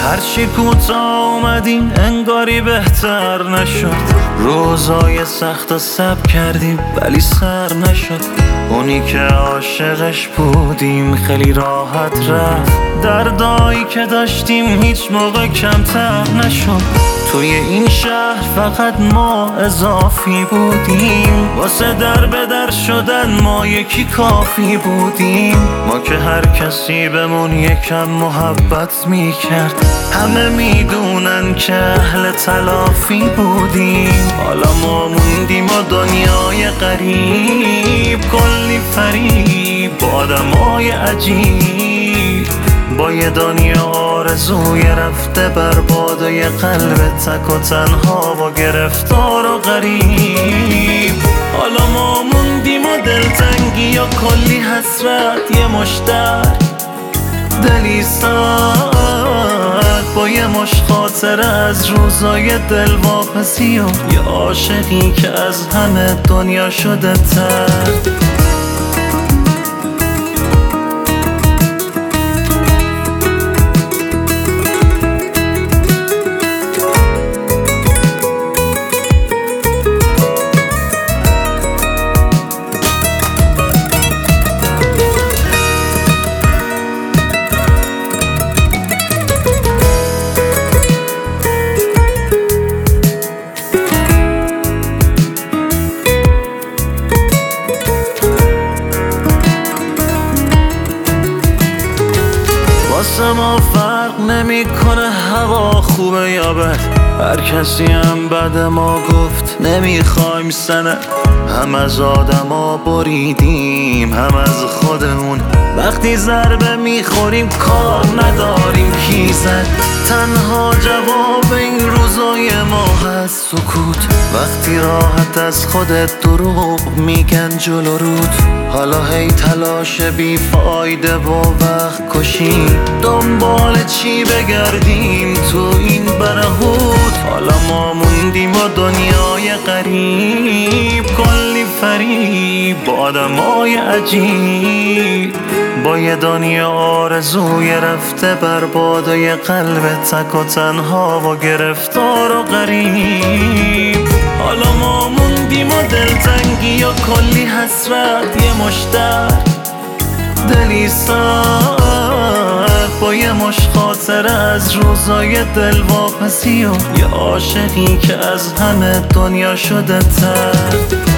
هرچی کوتاه اومدیم انگاری بهتر نشد. روزای سخت و صبر کردیم ولی سر نشد. اونی که عاشقش بودیم خیلی راحت رفت. دردایی که داشتیم هیچ موقع کمتر نشد. توی این شهر فقط ما اضافی بودیم. واسه در به در شدن ما یکی کافی بودیم. ما که هر کسی بهمون یکم محبت میکرد. همه میدونن که اهل تلافی بودیم. حالا ما موندیم و دنیای غریب، کلی فریب با آدمای عجیب. با یه دنیا آرزوی رفته برباد و یه قلب تک و تنها و گرفتار و غریب. حالا ما موندیم و دلتنگی و کلی حسرت، یه مشتر دلی سرد با یه مش خاطره از روزای دلواپسی و یه عاشقی که از همه دنیا شده تر. واسه ما فرق نمیکنه هوا خوبه یا بد. هر کسی هم بعد ما گفت نمیخوایم سند. هم از آدما بریدیم هم از خودمون. وقتی ضربه میخوریم کار نداریم کی زد. تنها جواب این روزای ما هست سکوت. وقتی راحت از خودت دروغ میگن جلو رود. حالا هی تلاش بیفایده و وقت کشی. دنبال چی بگردیم تو این برهوت. حالا ما موندیم و دنیای غریب، کلی فریب با آدمای عجیب. با یه دنیا آرزوی رفته برباد و یه قلب تک و تنها و گرفتار و غریب. حالا ما موندیم و دلتنگی و کلی حسرت، یه مشتر دلی سرد با یه مش خاطره از روزای دلواپسی و یه عاشقی که از همه دنیا شده تر.